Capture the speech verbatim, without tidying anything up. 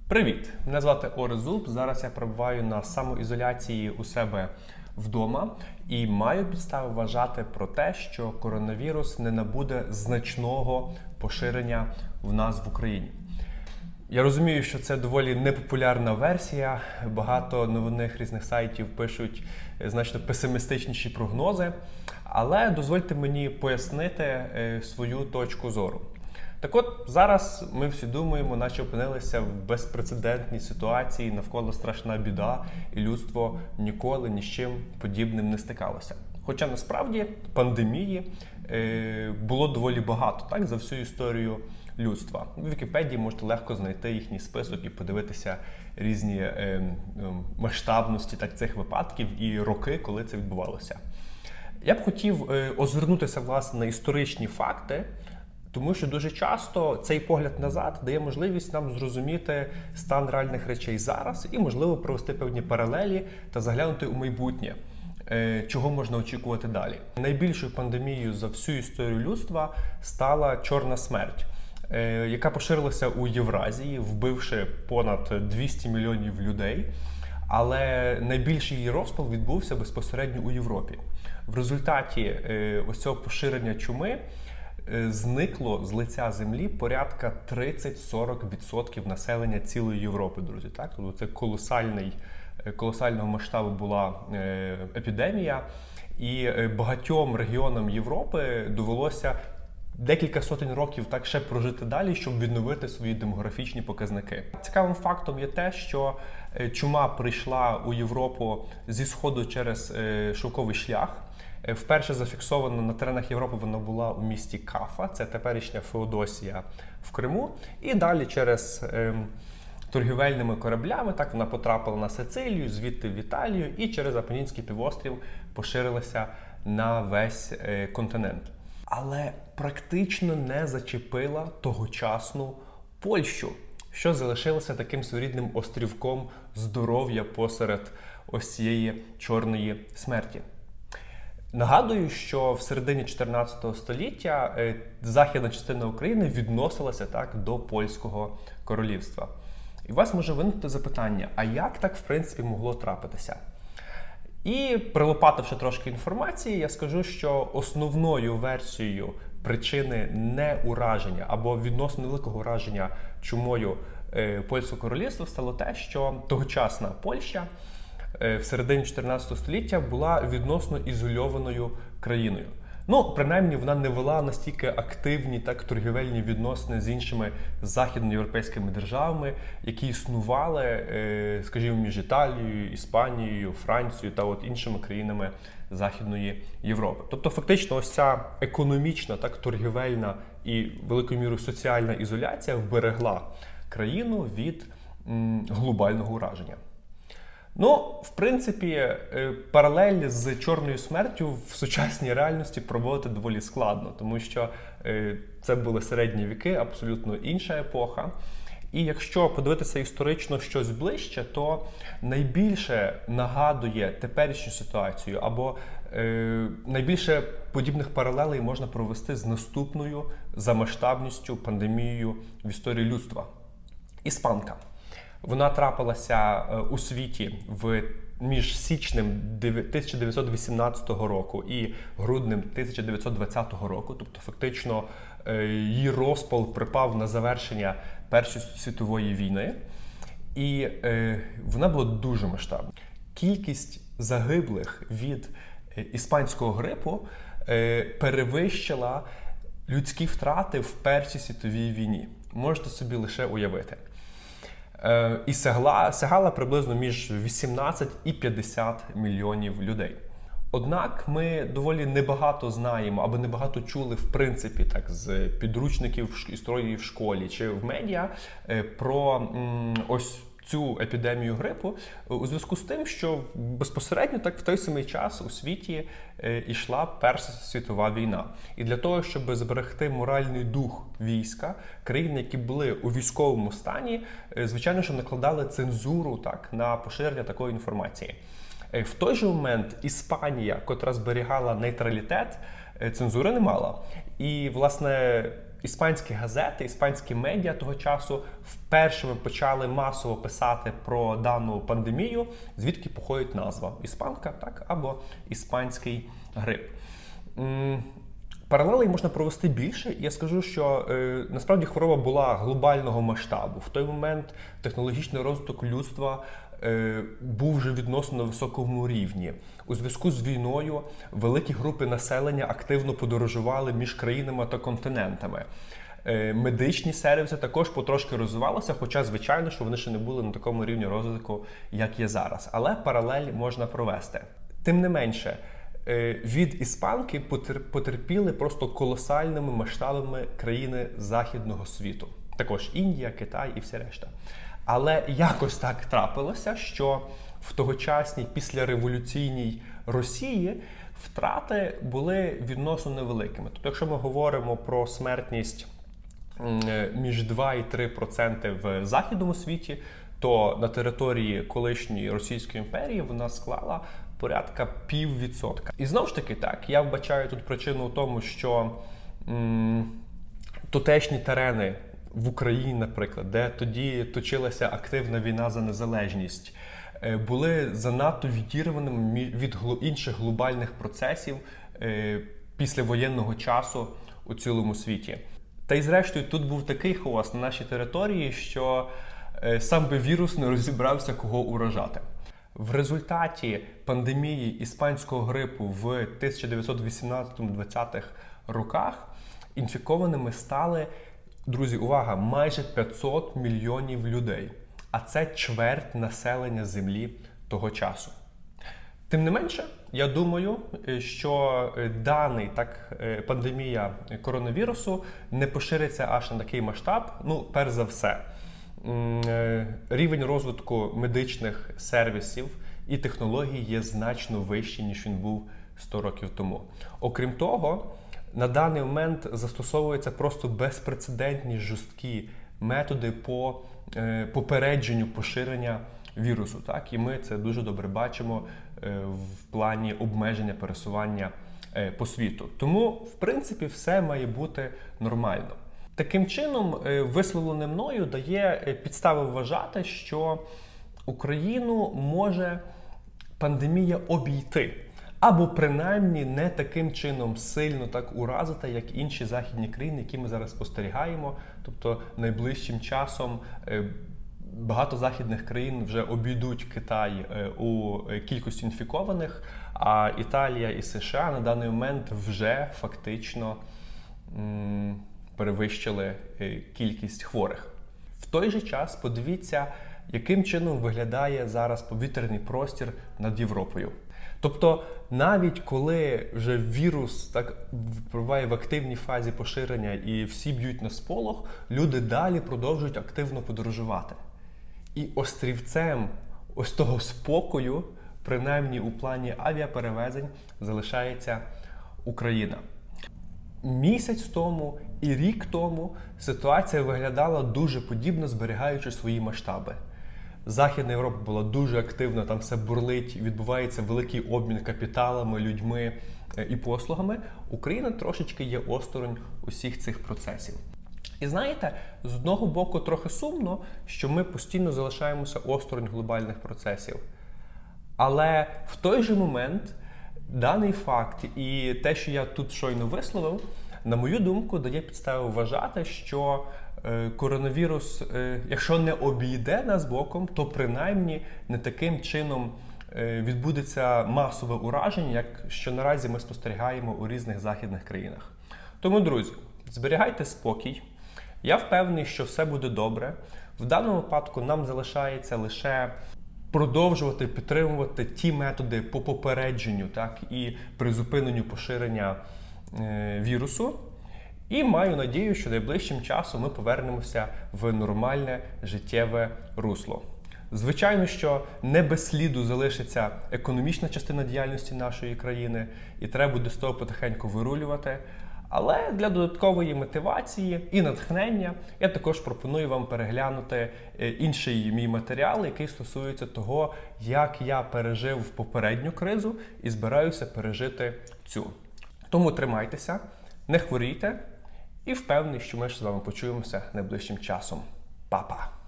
Привіт! Мене звати Орес Зуб. Зараз я перебуваю на самоізоляції у себе вдома і маю підстави вважати про те, що коронавірус не набуде значного поширення в нас в Україні. Я розумію, що це доволі непопулярна версія. Багато новинних різних сайтів пишуть значно песимістичніші прогнози, але дозвольте мені пояснити свою точку зору. Так от, зараз ми всі думаємо, наче опинилися в безпрецедентній ситуації, навколо страшна біда, і людство ніколи ні з чим подібним не стикалося. Хоча насправді пандемії е, було доволі багато, так, за всю історію людства. В Вікіпедії можете легко знайти їхній список і подивитися різні е, е, масштабності так, цих випадків і роки, коли це відбувалося. Я б хотів е, озирнутися, власне, на історичні факти, тому що дуже часто цей погляд назад дає можливість нам зрозуміти стан реальних речей зараз і, можливо, провести певні паралелі та заглянути у майбутнє, чого можна очікувати далі. Найбільшою пандемією за всю історію людства стала чорна смерть, яка поширилася у Євразії, вбивши понад двісті мільйонів людей, але найбільший її розпал відбувся безпосередньо у Європі. В результаті ось цього поширення чуми зникло з лиця землі порядка тридцять-сорок відсотків населення цілої Європи, друзі. Так? Тобто це колосальний, колосального масштабу була епідемія, і багатьом регіонам Європи довелося декілька сотень років так ще прожити далі, щоб відновити свої демографічні показники. Цікавим фактом є те, що чума прийшла у Європу зі сходу через шовковий шлях. Вперше зафіксовано на теренах Європи вона була у місті Кафа, це теперішня Феодосія в Криму. І далі через е, торгівельними кораблями так вона потрапила на Сицилію, звідти в Італію і через Апенінський півострів поширилася на весь е, континент. Але практично не зачепила тогочасну Польщу, що залишилося таким своєрідним острівком здоров'я посеред ось цієї чорної смерті. Нагадую, що в середині чотирнадцятого століття західна частина України відносилася так до Польського королівства. І у вас може виникнути запитання, а як так в принципі могло трапитися? І прилопативши трошки інформації, я скажу, що основною версією причини неураження або відносно великого ураження чумою Польського королівства стало те, що тогочасна Польща в середині чотирнадцятого століття була відносно ізольованою країною. Ну, принаймні, вона не вела настільки активні так торгівельні відносини з іншими західноєвропейськими державами, які існували, скажімо, між Італією, Іспанією, Францією та от іншими країнами Західної Європи. Тобто, фактично, ось ця економічна, так торгівельна і великою мірою соціальна ізоляція вберегла країну від м, глобального ураження. Ну, в принципі, паралель з чорною смертю в сучасній реальності проводити доволі складно, тому що це були середні віки, абсолютно інша епоха. І якщо подивитися історично щось ближче, то найбільше нагадує теперішню ситуацію, або е, найбільше подібних паралелей можна провести з наступною за масштабністю пандемією в історії людства. Іспанка. Вона трапилася у світі в між січнем тисяча дев'ятсот вісімнадцятого року і груднем тисяча дев'ятсот двадцятого року. Тобто, фактично, її розпал припав на завершення Першої світової війни. І е, вона була дуже масштабна. Кількість загиблих від іспанського грипу е, перевищила людські втрати в Першій світовій війні. Можете собі лише уявити. І сягала, сягала приблизно між вісімнадцять і п'ятдесят мільйонів людей. Однак ми доволі небагато знаємо, або небагато чули, в принципі, так, з підручників історії в школі чи в медіа про м, ось цю епідемію грипу у зв'язку з тим, що безпосередньо так в той самий час у світі йшла Перша світова війна. І для того, щоб зберегти моральний дух війська, країни, які були у військовому стані, звичайно, що накладали цензуру так, на поширення такої інформації. В той же момент Іспанія, котра зберігала нейтралітет, цензури не мала. І, власне, іспанські газети, іспанські медіа того часу вперше почали масово писати про дану пандемію, звідки походить назва іспанка, так, або іспанський грип. Паралелей можна провести більше, і я скажу, що е, насправді хвороба була глобального масштабу. В той момент технологічний розвиток людства е, був вже відносно на високому рівні. У зв'язку з війною великі групи населення активно подорожували між країнами та континентами. Е, медичні сервіси також потрошки розвивалися, хоча, звичайно, що вони ще не були на такому рівні розвитку, як є зараз. Але паралель можна провести. Тим не менше, від іспанки потерпіли просто колосальними масштабами країни західного світу. Також Індія, Китай і все решта. Але якось так трапилося, що в тогочасній післяреволюційній Росії втрати були відносно невеликими. Тобто, якщо ми говоримо про смертність між два і три відсотки в західному світі, то на території колишньої Російської імперії вона склала порядка пів відсотка. І знову ж таки, так, я вбачаю тут причину в тому, що м, тутешні терени в Україні, наприклад, де тоді точилася активна війна за незалежність, е, були занадто відірваними від інших глобальних процесів е, післявоєнного часу у цілому світі. Та й зрештою тут був такий хаос на нашій території, що е, сам би вірус не розібрався, кого уражати. В результаті пандемії іспанського грипу в тисяча дев'ятсот вісімнадцятих-двадцятих роках інфікованими стали, друзі, увага, майже п'ятсот мільйонів людей. А це чверть населення Землі того часу. Тим не менше, я думаю, що даний так пандемія коронавірусу не пошириться аж на такий масштаб, ну, перш за все. Рівень розвитку медичних сервісів і технологій є значно вищий, ніж він був сто років тому. Окрім того, на даний момент застосовуються просто безпрецедентні жорсткі методи по попередженню поширення вірусу. Так? І ми це дуже добре бачимо в плані обмеження пересування по світу. Тому, в принципі, все має бути нормально. Таким чином, висловлене мною дає підстави вважати, що Україну може пандемія обійти. Або принаймні не таким чином сильно так уразити, як інші західні країни, які ми зараз спостерігаємо. Тобто найближчим часом багато західних країн вже обійдуть Китай у кількості інфікованих, а Італія і США на даний момент вже фактично м- перевищили кількість хворих. В той же час подивіться, яким чином виглядає зараз повітряний простір над Європою. Тобто, навіть коли вже вірус так перебуває в активній фазі поширення і всі б'ють на сполох, люди далі продовжують активно подорожувати. І острівцем ось того спокою, принаймні у плані авіаперевезень, залишається Україна. Місяць тому і рік тому ситуація виглядала дуже подібно, зберігаючи свої масштаби. Західна Європа була дуже активна, там все бурлить, відбувається великий обмін капіталами, людьми і послугами. Україна трошечки є осторонь усіх цих процесів. І знаєте, з одного боку трохи сумно, що ми постійно залишаємося осторонь глобальних процесів. Але в той же момент даний факт і те, що я тут щойно висловив, на мою думку, дає підстави вважати, що е, коронавірус, е, якщо не обійде нас боком, то принаймні не таким чином е, відбудеться масове ураження, як що наразі ми спостерігаємо у різних західних країнах. Тому, друзі, зберігайте спокій. Я впевнений, що все буде добре. В даному випадку нам залишається лише продовжувати підтримувати ті методи по попередженню, так, і призупиненню поширення е, вірусу. І маю надію, що найближчим часом ми повернемося в нормальне життєве русло. Звичайно, що не без сліду залишиться економічна частина діяльності нашої країни, і треба буде з того потихеньку вирулювати. Але для додаткової мотивації і натхнення я також пропоную вам переглянути інший мій матеріал, який стосується того, як я пережив попередню кризу і збираюся пережити цю. Тому тримайтеся, не хворійте І впевнений, що ми ж з вами почуємося найближчим часом. Па-па!